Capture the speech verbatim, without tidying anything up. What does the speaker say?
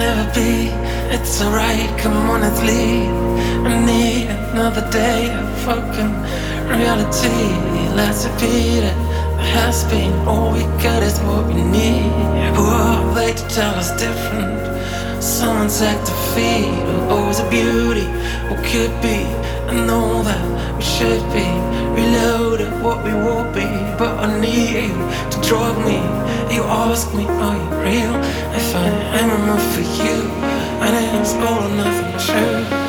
never be. It's alright, come on, let's leave. I need another day of fucking reality. Let's repeat it. There has been all we got is what we need. Who are they to tell us different? Someone's act to feed. Oh, it's a beauty, what could be. I know that we should be reloaded what we will be. But I need you to drug me. You ask me, are you real? If I am enough for you, and it's all or nothing true.